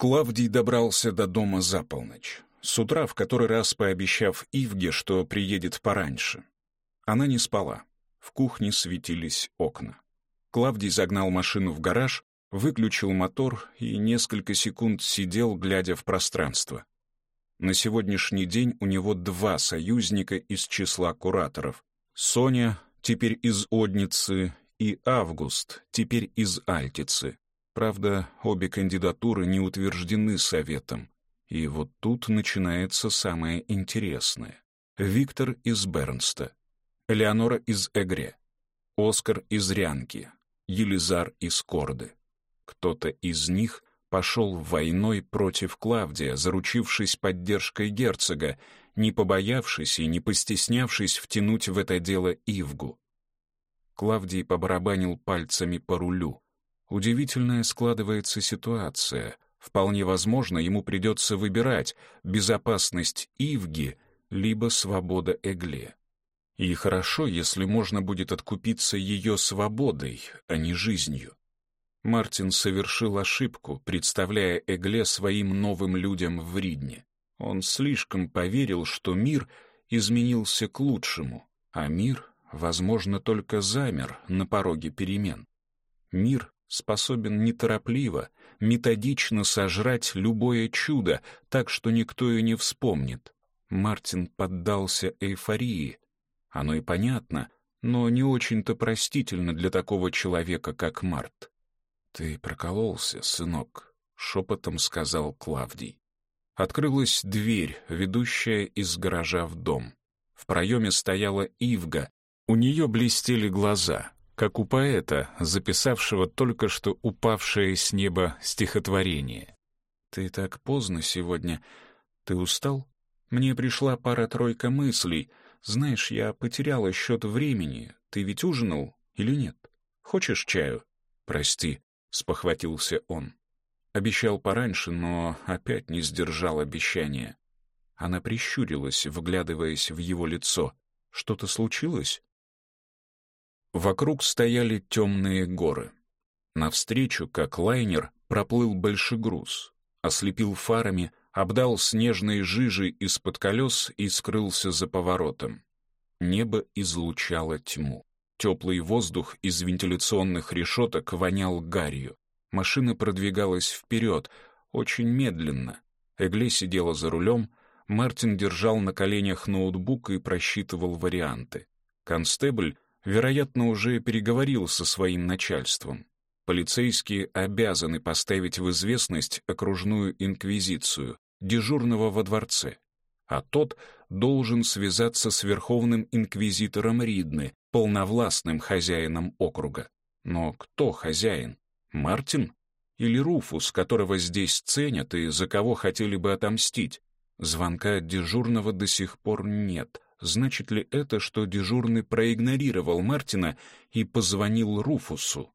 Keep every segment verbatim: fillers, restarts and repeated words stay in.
Клавдий добрался до дома за полночь, с утра в который раз пообещав Ивге, что приедет пораньше. Она не спала. В кухне светились окна. Клавдий загнал машину в гараж, выключил мотор и несколько секунд сидел, глядя в пространство. На сегодняшний день у него два союзника из числа кураторов. Соня, теперь из Одницы, и Август, теперь из Альтицы. Правда, обе кандидатуры не утверждены советом. И вот тут начинается самое интересное. Виктор из Бернста, Элеонора из Эгре, Оскар из Рянки, Елизар из Корды. Кто-то из них пошел войной против Клавдия, заручившись поддержкой герцога, не побоявшись и не постеснявшись втянуть в это дело Ивгу. Клавдий побарабанил пальцами по рулю. Удивительная складывается ситуация. Вполне возможно, ему придется выбирать безопасность Ивги либо свобода Эгле. И хорошо, если можно будет откупиться ее свободой, а не жизнью. Мартин совершил ошибку, представляя Эгле своим новым людям в Ридне. Он слишком поверил, что мир изменился к лучшему, а мир, возможно, только замер на пороге перемен. Мир способен неторопливо, методично сожрать любое чудо, так что никто и не вспомнит. Мартин поддался эйфории. Оно и понятно, но не очень-то простительно для такого человека, как Март. «Ты прокололся, сынок», — шепотом сказал Клавдий. Открылась дверь, ведущая из гаража в дом. В проеме стояла Ивга. У нее блестели глаза, как у поэта, записавшего только что упавшее с неба стихотворение. «Ты так поздно сегодня. Ты устал? Мне пришла пара-тройка мыслей. Знаешь, я потеряла счет времени. Ты ведь ужинал или нет? Хочешь чаю?» «Прости», — спохватился он. Обещал пораньше, но опять не сдержал обещания. Она прищурилась, вглядываясь в его лицо. «Что-то случилось?» Вокруг стояли темные горы. Навстречу, как лайнер, проплыл большегруз, ослепил фарами, обдал снежной жижей из-под колес и скрылся за поворотом. Небо излучало тьму. Теплый воздух из вентиляционных решеток вонял гарью. Машина продвигалась вперед, очень медленно. Эгле сидела за рулем, Мартин держал на коленях ноутбук и просчитывал варианты. Констебль, вероятно, уже переговорил со своим начальством. Полицейские обязаны поставить в известность окружную инквизицию, дежурного во дворце. А тот должен связаться с верховным инквизитором Ридны, полновластным хозяином округа. Но кто хозяин? Мартин? Или Руфус, которого здесь ценят и за кого хотели бы отомстить? Звонка от дежурного до сих пор нет. Значит ли это, что дежурный проигнорировал Мартина и позвонил Руфусу?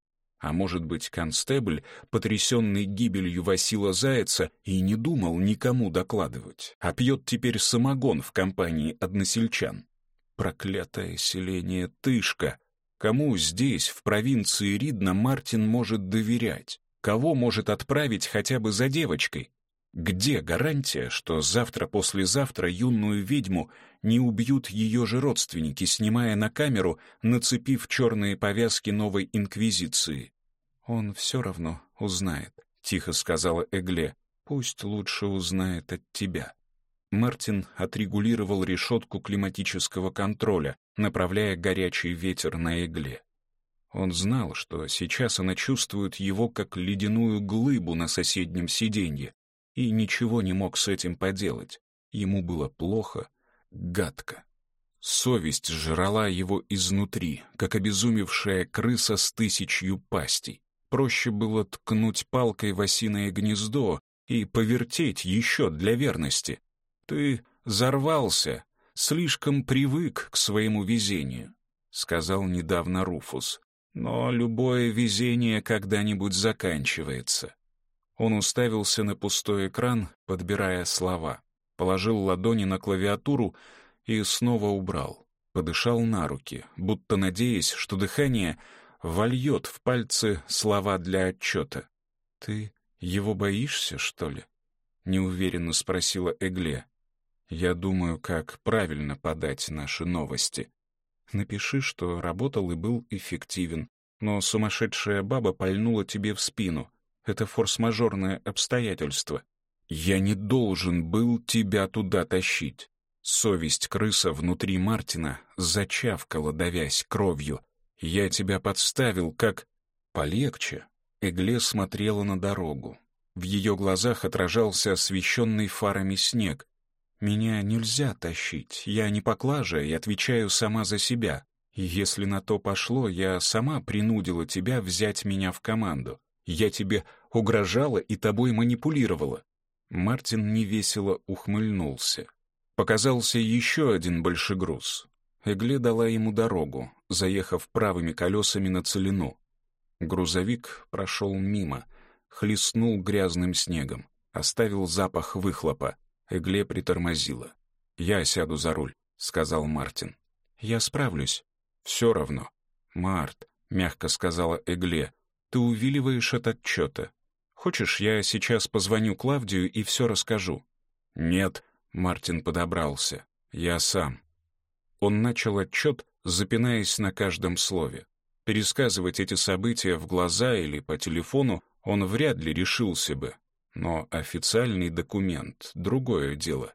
А может быть, констебль, потрясенный гибелью Васила Зайца, и не думал никому докладывать, а пьет теперь самогон в компании односельчан? Проклятое селение Тышка! Кому здесь, в провинции Ридна, Мартин может доверять? Кого может отправить хотя бы за девочкой? Где гарантия, что завтра-послезавтра юную ведьму не убьют ее же родственники, снимая на камеру, нацепив черные повязки новой инквизиции? «Он все равно узнает», — тихо сказала Эгле. «Пусть лучше узнает от тебя». Мартин отрегулировал решетку климатического контроля, направляя горячий ветер на Эгле. Он знал, что сейчас она чувствует его как ледяную глыбу на соседнем сиденье, и ничего не мог с этим поделать. Ему было плохо, гадко. Совесть жрала его изнутри, как обезумевшая крыса с тысячью пастей. Проще было ткнуть палкой в осиное гнездо и повертеть еще для верности. «Ты зарвался, слишком привык к своему везению», — сказал недавно Руфус. «Но любое везение когда-нибудь заканчивается». Он уставился на пустой экран, подбирая слова, положил ладони на клавиатуру и снова убрал. Подышал на руки, будто надеясь, что дыхание вольет в пальцы слова для отчета. «Ты Его боишься, что ли?» — неуверенно спросила Эгле. «Я думаю, как правильно подать наши новости. Напиши, что работал и был эффективен, но сумасшедшая баба пальнула тебе в спину. Это форс-мажорное обстоятельство. Я не должен был тебя туда тащить». Совесть крыса внутри Мартина зачавкала, давясь кровью. «Я тебя подставил, как...» «Полегче». Эгле смотрела на дорогу. В ее глазах отражался освещенный фарами снег. «Меня нельзя тащить, я не поклажа и отвечаю сама за себя. И если на то пошло, я сама принудила тебя взять меня в команду. Я тебе угрожала и тобой манипулировала». Мартин невесело ухмыльнулся. Показался еще один большегруз. Эгле дала ему дорогу, заехав правыми колесами на целину. Грузовик прошел мимо, хлестнул грязным снегом, оставил запах выхлопа. Эгле притормозила. «Я сяду за руль», — сказал Мартин. «Я справлюсь». «Все равно». «Март», — мягко сказала Эгле, — «ты увиливаешь от отчета. Хочешь, я сейчас позвоню Клавдию и все расскажу?» «Нет», — Мартин подобрался, — «я сам». Он начал отчет, запинаясь на каждом слове. Пересказывать эти события в глаза или по телефону он вряд ли решился бы. Но официальный документ — другое дело.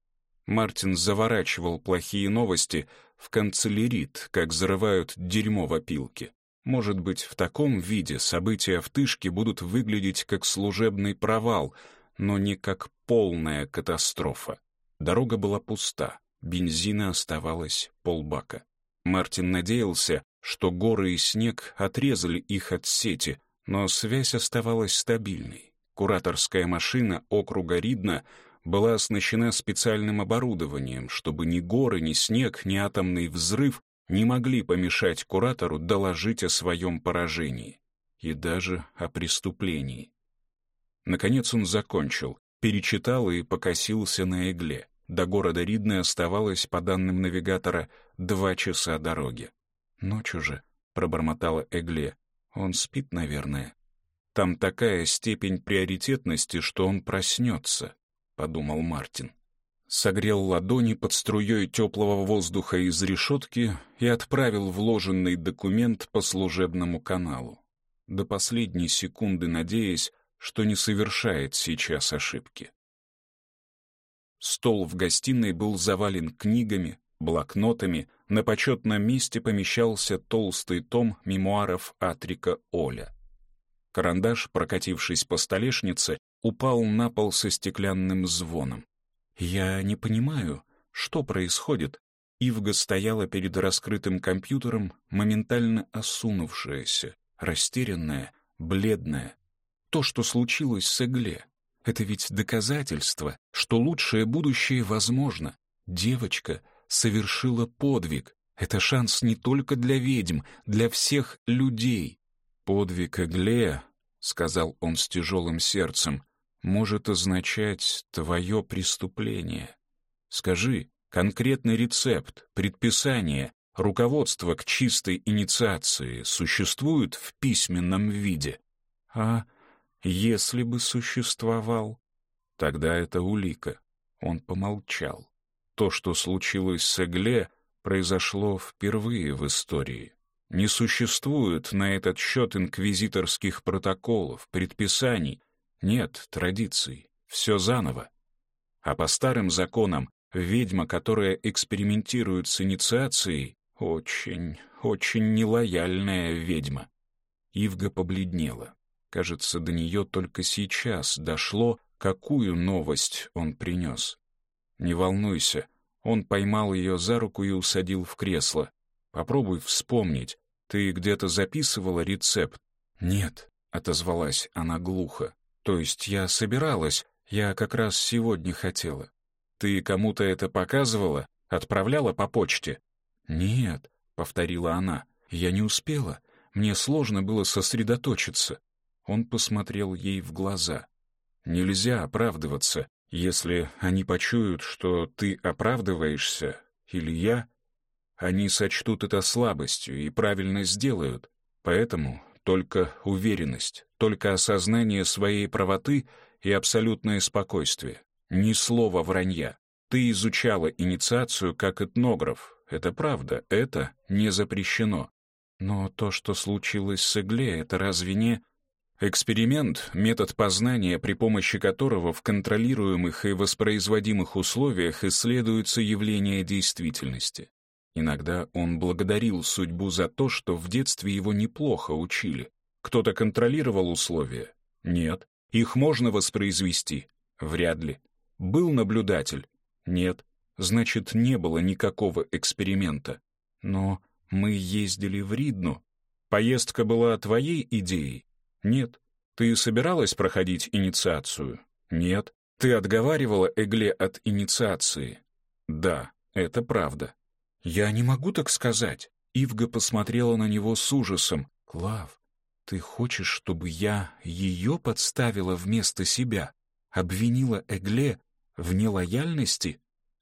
Мартин заворачивал плохие новости в канцелярит, как зарывают дерьмо в опилки. Может быть, в таком виде события в Тышке будут выглядеть как служебный провал, но не как полная катастрофа. Дорога была пуста, бензина оставалось полбака. Мартин надеялся, что горы и снег отрезали их от сети, но связь оставалась стабильной. Кураторская машина округа Ридна была оснащена специальным оборудованием, чтобы ни горы, ни снег, ни атомный взрыв не могли помешать куратору доложить о своем поражении и даже о преступлении. Наконец он закончил, перечитал и покосился на Эгле. До города Ридны оставалось, по данным навигатора, два часа дороги. «Ночь уже», — пробормотала Эгле. «Он спит, наверное». «Там такая степень приоритетности, что он проснется», — подумал Мартин. Согрел ладони под струей теплого воздуха из решетки и отправил вложенный документ по служебному каналу, до последней секунды надеясь, что не совершает сейчас ошибки. Стол в гостиной был завален книгами, блокнотами, на почетном месте помещался толстый том мемуаров Атрика Оля. Карандаш, прокатившись по столешнице, упал на пол со стеклянным звоном. «Я не понимаю, что происходит?» Ивга стояла перед раскрытым компьютером, моментально осунувшаяся, растерянная, бледная. То, что случилось с Эгле, это ведь доказательство, что лучшее будущее возможно. Девочка совершила подвиг. Это шанс не только для ведьм, для всех людей. «Подвиг Эгле», — сказал он с тяжелым сердцем, — «может означать твое преступление. Скажи, конкретный рецепт, предписание, руководство к чистой инициации существует в письменном виде? А если бы существовал, тогда это улика». Он помолчал. То, что случилось с Эгле, произошло впервые в истории. Не существует на этот счет инквизиторских протоколов, предписаний, нет традиций, все заново. А по старым законам ведьма, которая экспериментирует с инициацией, очень, очень нелояльная ведьма. Ивга побледнела. Кажется, до нее только сейчас дошло, какую новость он принес. «Не волнуйся», он поймал ее за руку и усадил в кресло. «Попробуй вспомнить. Ты где-то записывала рецепт?» «Нет», — отозвалась она глухо. «То есть я собиралась, я как раз сегодня хотела». «Ты кому-то это показывала? Отправляла по почте?» «Нет», — повторила она, — «я не успела. Мне сложно было сосредоточиться». Он посмотрел ей в глаза. «Нельзя оправдываться. Если они почуют, что ты оправдываешься, или я, они сочтут это слабостью и правильно сделают. Поэтому только уверенность, только осознание своей правоты и абсолютное спокойствие. Ни слова вранья. Ты изучала инициацию как этнограф. Это правда, это не запрещено. Но то, что случилось с Эгле, это разве не... Эксперимент — метод познания, при помощи которого в контролируемых и воспроизводимых условиях исследуются явления действительности. Иногда он благодарил судьбу за то, что в детстве его неплохо учили. Кто-то контролировал условия? Нет. Их можно воспроизвести? Вряд ли. Был наблюдатель? Нет. Значит, не было никакого эксперимента. Но мы ездили в Ридну. Поездка была твоей идеей? Нет. Ты собиралась проходить инициацию? Нет. Ты отговаривала Эгле от инициации? Да, это правда. Я не могу так сказать. Ивга посмотрела на него с ужасом. Клав, ты хочешь, чтобы я ее подставила вместо себя? Обвинила Эгле в нелояльности?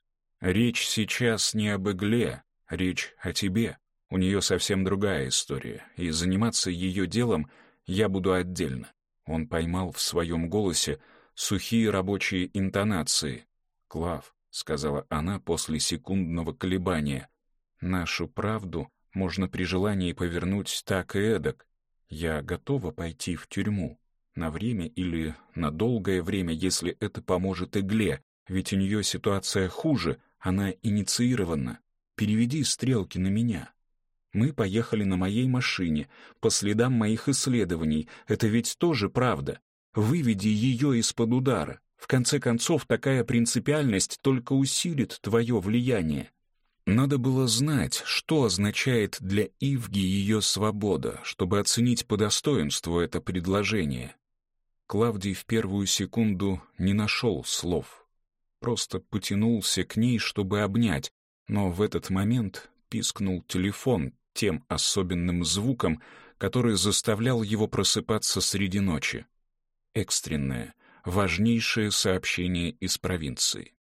Речь сейчас не об Эгле, речь о тебе. У нее совсем другая история, и заниматься ее делом я буду отдельно. Он поймал в своем голосе сухие рабочие интонации. «Клав», — сказала она после секундного колебания, — «нашу правду можно при желании повернуть так и эдак. Я готова пойти в тюрьму. На время или на долгое время, если это поможет Эгле, ведь у нее ситуация хуже, она инициирована. Переведи стрелки на меня». Мы поехали на моей машине, по следам моих исследований. Это ведь тоже правда. Выведи ее из-под удара. В конце концов, такая принципиальность только усилит твое влияние. Надо было знать, что означает для Ивги ее свобода, чтобы оценить по достоинству это предложение. Клавдий в первую секунду не нашел слов. Просто потянулся к ней, чтобы обнять, но в этот момент пискнул телефон тем особенным звуком, который заставлял его просыпаться среди ночи. Экстренное, важнейшее сообщение из провинции.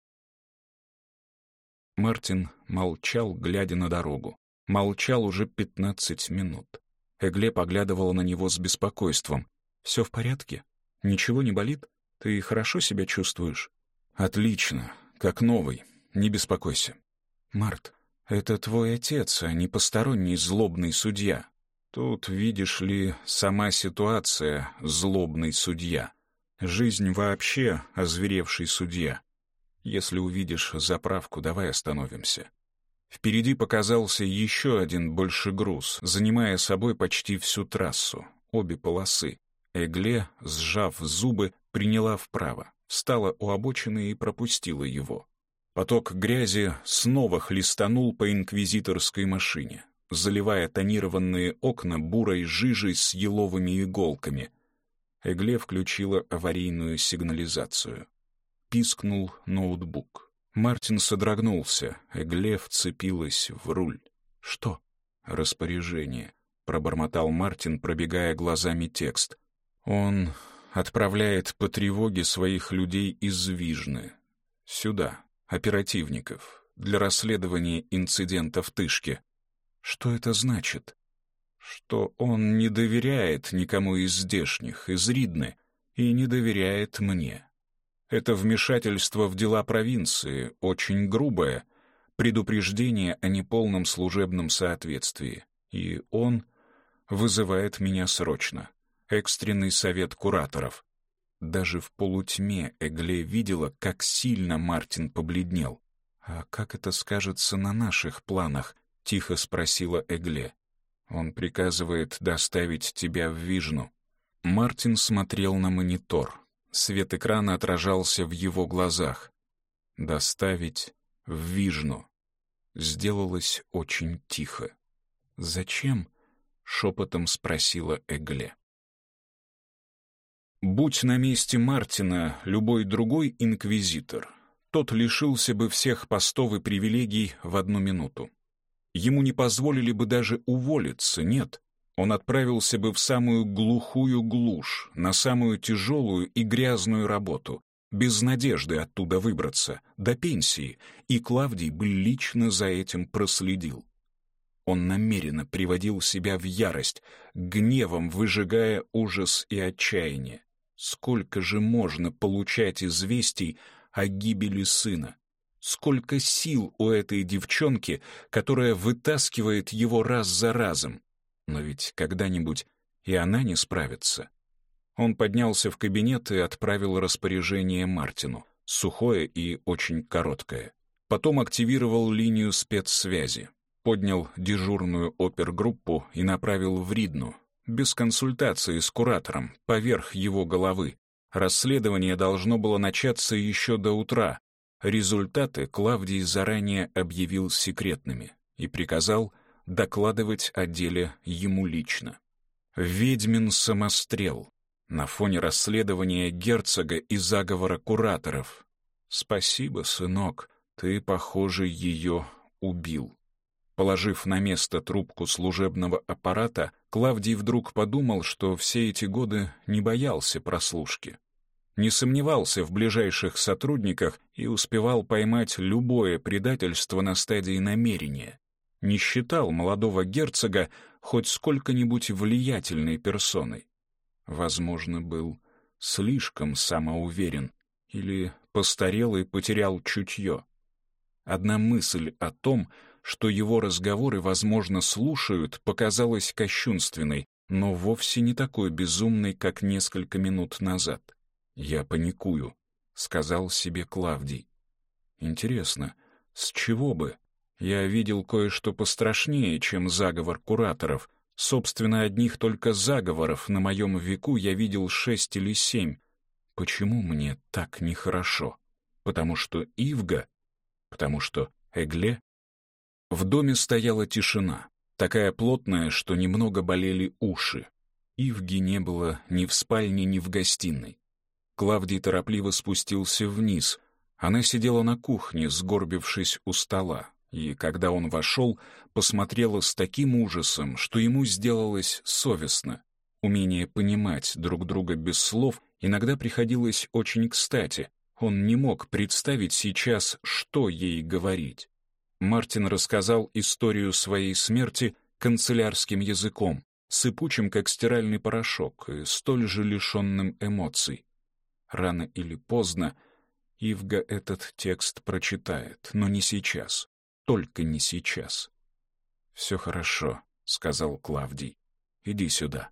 Мартин молчал, глядя на дорогу. Молчал уже пятнадцать минут. Эгле поглядывала на него с беспокойством. «Все в порядке? Ничего не болит? Ты хорошо себя чувствуешь?» «Отлично, как новый, не беспокойся». «Март, это твой отец, а не посторонний злобный судья. Тут, видишь ли, сама ситуация — злобный судья. Жизнь вообще — озверевший судья. Если увидишь заправку, давай остановимся». Впереди показался еще один большегруз, занимая собой почти всю трассу, обе полосы. Эгле, сжав зубы, приняла вправо, встала у обочины и пропустила его. Поток грязи снова хлестанул по инквизиторской машине, заливая тонированные окна бурой жижей с еловыми иголками. Эгле включила аварийную сигнализацию. Пискнул ноутбук. Мартин содрогнулся, Эгле вцепилась в руль. «Что?» «Распоряжение», — пробормотал Мартин, пробегая глазами текст. «Он отправляет по тревоге своих людей из Вижны. Сюда. Оперативников, для расследования инцидента в Тышке». «Что это значит?» «Что он не доверяет никому из здешних, из Ридны, и не доверяет мне. Это вмешательство в дела провинции, очень грубое, предупреждение о неполном служебном соответствии, и он вызывает меня срочно. Экстренный совет кураторов». Даже в полутьме Эгле видела, как сильно Мартин побледнел. «А как это скажется на наших планах?» — тихо спросила Эгле. «Он приказывает доставить тебя в Вижну». Мартин смотрел на монитор. Свет экрана отражался в его глазах. «Доставить в Вижну». Сделалось очень тихо. «Зачем?» — шепотом спросила Эгле. Будь на месте Мартина любой другой инквизитор, тот лишился бы всех постов и привилегий в одну минуту. Ему не позволили бы даже уволиться, нет. Он отправился бы в самую глухую глушь, на самую тяжелую и грязную работу, без надежды оттуда выбраться, до пенсии, и Клавдий бы лично за этим проследил. Он намеренно приводил себя в ярость, гневом выжигая ужас и отчаяние. Сколько же можно получать известий о гибели сына? Сколько сил у этой девчонки, которая вытаскивает его раз за разом? Но ведь когда-нибудь и она не справится. Он поднялся в кабинет и отправил распоряжение Мартину, сухое и очень короткое. Потом активировал линию спецсвязи, поднял дежурную опергруппу и направил в Ридну, без консультации с куратором, поверх его головы. Расследование должно было начаться еще до утра. Результаты Клавдий заранее объявил секретными и приказал докладывать о деле ему лично. Ведьмин самострел на фоне расследования герцога и заговора кураторов. Спасибо, сынок, ты, похоже, ее убил. Положив на место трубку служебного аппарата, Клавдий вдруг подумал, что все эти годы не боялся прослушки. Не сомневался в ближайших сотрудниках и успевал поймать любое предательство на стадии намерения. Не считал молодого герцога хоть сколько-нибудь влиятельной персоной. Возможно, был слишком самоуверен или постарел и потерял чутье. Одна мысль о том, что его разговоры, возможно, слушают, показалась кощунственной, но вовсе не такой безумной, как несколько минут назад. «Я паникую», — сказал себе Клавдий. «Интересно, с чего бы? Я видел кое-что пострашнее, чем заговор кураторов. Собственно, одних только заговоров на моем веку я видел шесть или семь. Почему мне так нехорошо? Потому что Ивга? Потому что Эгле?» В доме стояла тишина, такая плотная, что немного болели уши. Ивги не было ни в спальне, ни в гостиной. Клавдий торопливо спустился вниз. Она сидела на кухне, сгорбившись у стола, и, когда он вошел, посмотрела с таким ужасом, что ему сделалось совестно. Умение понимать друг друга без слов иногда приходилось очень кстати. Он не мог представить сейчас, что ей говорить. Мартин рассказал историю своей смерти канцелярским языком, сыпучим, как стиральный порошок, и столь же лишенным эмоций. Рано или поздно Ивга этот текст прочитает, но не сейчас, только не сейчас. «Все хорошо», — сказал Клавдий. «Иди сюда».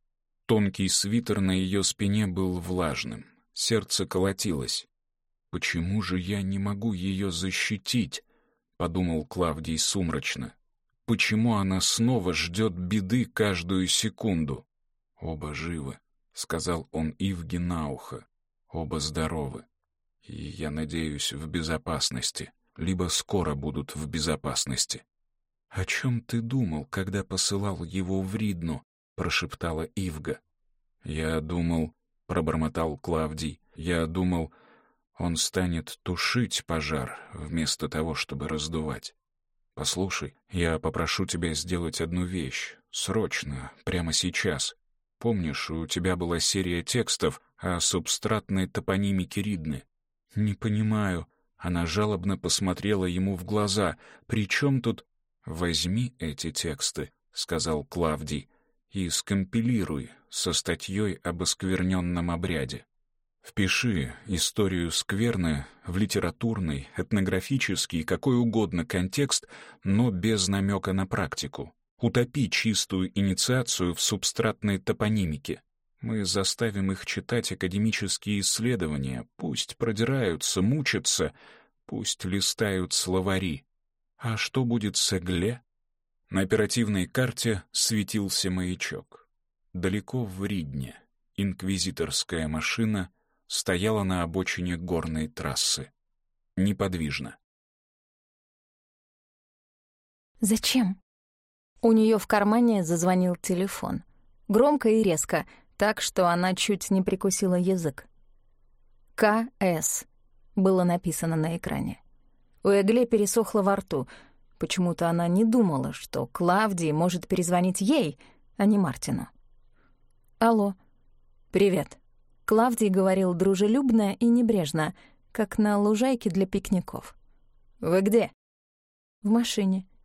Тонкий свитер на ее спине был влажным, сердце колотилось. «Почему же я не могу ее защитить?» — подумал Клавдий сумрачно. «Почему она снова ждет беды каждую секунду?» «Оба живы», — сказал он Ивге на ухо. «Оба здоровы. И, я надеюсь, в безопасности. Либо скоро будут в безопасности». «О чем ты думал, когда посылал его в Ридну?» — прошептала Ивга. «Я думал», — пробормотал Клавдий, — «я думал, он станет тушить пожар вместо того, чтобы раздувать. Послушай, я попрошу тебя сделать одну вещь, срочно, прямо сейчас. Помнишь, у тебя была серия текстов о субстратной топонимике Ридны?» «Не понимаю». Она жалобно посмотрела ему в глаза. «При чем тут...» «Возьми эти тексты», — сказал Клавдий, — «и скомпилируй со статьей об оскверненном обряде. Впиши историю скверны в литературный, этнографический, какой угодно контекст, но без намека на практику. Утопи чистую инициацию в субстратной топонимике. Мы заставим их читать академические исследования, пусть продираются, мучатся, пусть листают словари. А что будет с Эгле?» На оперативной карте светился маячок. Далеко в Ридне инквизиторская машина стояла на обочине горной трассы. Неподвижно. «Зачем?» У нее в кармане зазвонил телефон. Громко и резко, так что она чуть не прикусила язык. «К С» было написано на экране. У Эгле пересохло во рту. Почему-то она не думала, что Клавдий может перезвонить ей, а не Мартину. «Алло. Привет». Клавдий говорил дружелюбно и небрежно, как на лужайке для пикников. «Вы где?» «В машине».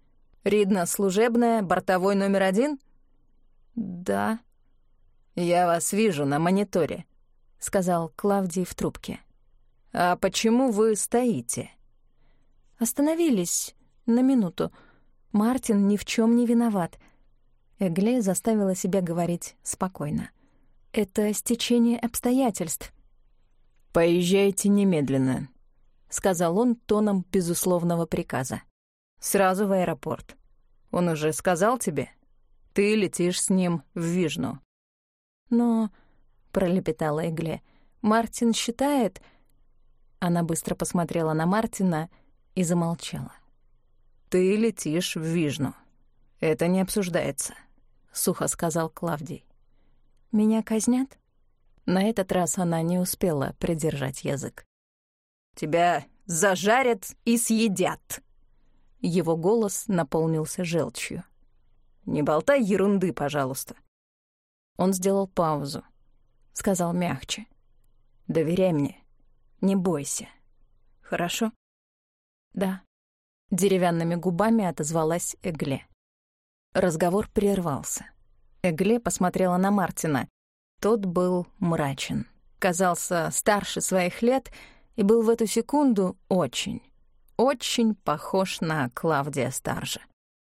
«Ридна служебная, бортовой номер один?» «Да». «Я вас вижу на мониторе», — сказал Клавдий в трубке. «А почему вы стоите?» «Остановились на минуту. Мартин ни в чем не виноват». Эгле заставила себя говорить спокойно. «Это стечение обстоятельств». «Поезжайте немедленно», — сказал он тоном безусловного приказа. «Сразу в аэропорт. Он уже сказал тебе? Ты летишь с ним в Вижну». «Но...» — пролепетала Эгле. «Мартин считает...» Она быстро посмотрела на Мартина и замолчала. «Ты летишь в Вижну. Это не обсуждается», — сухо сказал Клавдий. «Меня казнят?» На этот раз она не успела придержать язык. «Тебя зажарят и съедят!» Его голос наполнился желчью. «Не болтай ерунды, пожалуйста». Он сделал паузу. Сказал мягче. «Доверяй мне. Не бойся. Хорошо?» «Да». Деревянными губами отозвалась Эгле. Разговор прервался. Эгле посмотрела на Мартина. Тот был мрачен. Казался старше своих лет и был в эту секунду очень, очень похож на Клавдия Старжа.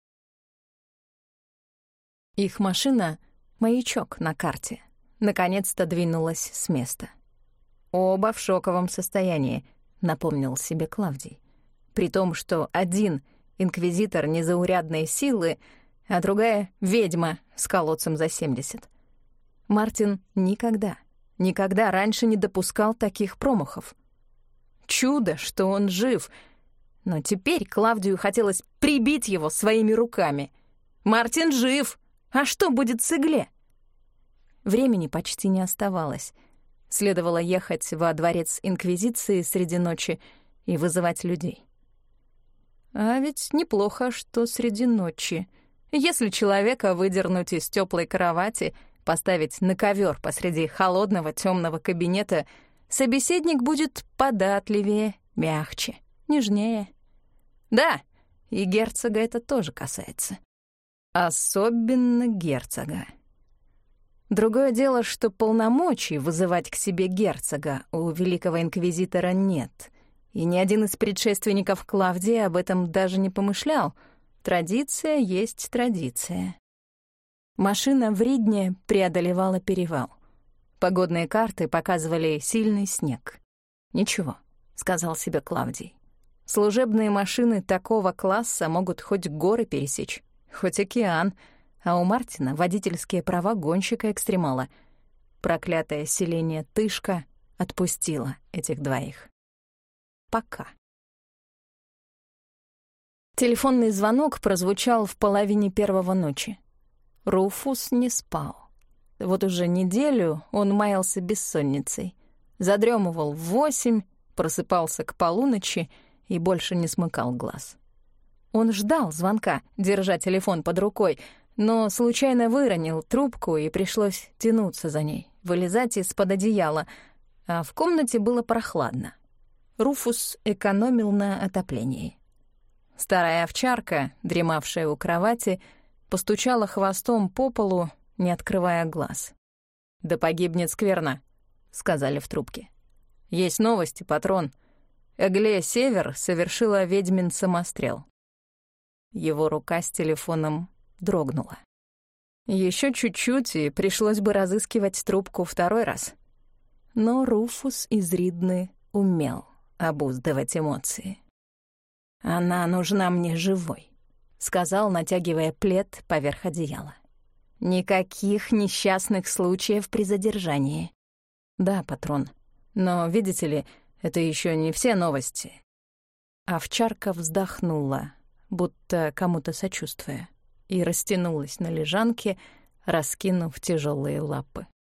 Их машина — маячок на карте. Наконец-то двинулась с места. «Оба в шоковом состоянии», — напомнил себе Клавдий. При том, что один — инквизитор незаурядной силы, а другая — ведьма с колодцем за семьдесят. Мартин никогда, никогда раньше не допускал таких промахов. Чудо, что он жив, но теперь Клавдию хотелось прибить его своими руками. «Мартин жив! А что будет с Эгле?» Времени почти не оставалось. Следовало ехать во дворец Инквизиции среди ночи и вызывать людей. А ведь неплохо, что среди ночи. Если человека выдернуть из теплой кровати, поставить на ковер посреди холодного темного кабинета, собеседник будет податливее, мягче, нежнее. Да, и герцога это тоже касается. Особенно герцога. Другое дело, что полномочий вызывать к себе герцога у великого инквизитора нет, и ни один из предшественников Клавдия об этом даже не помышлял. Традиция есть традиция. Машина в Ридне преодолевала перевал. Погодные карты показывали сильный снег. «Ничего», — сказал себе Клавдий. «Служебные машины такого класса могут хоть горы пересечь, хоть океан, а у Мартина водительские права гонщика-экстремала. Проклятое селение Тышка отпустило этих двоих. Пока». Телефонный звонок прозвучал в половине первого ночи. Руфус не спал. Вот уже неделю он маялся бессонницей. Задремывал в восемь, просыпался к полуночи и больше не смыкал глаз. Он ждал звонка, держа телефон под рукой, но случайно выронил трубку, и пришлось тянуться за ней, вылезать из-под одеяла, а в комнате было прохладно. Руфус экономил на отоплении. Старая овчарка, дремавшая у кровати, постучала хвостом по полу, не открывая глаз. «Да погибнет скверно», — сказали в трубке. «Есть новости, патрон. Эгле Север совершила ведьмин самострел». Его рука с телефоном дрогнула. Еще чуть-чуть, и пришлось бы разыскивать трубку второй раз. Но Руфус из Ридны умел обуздывать эмоции. «Она нужна мне живой», — сказал, натягивая плед поверх одеяла. «Никаких несчастных случаев при задержании». «Да, патрон, но, видите ли, это еще не все новости». Овчарка вздохнула, будто кому-то сочувствуя, и растянулась на лежанке, раскинув тяжелые лапы.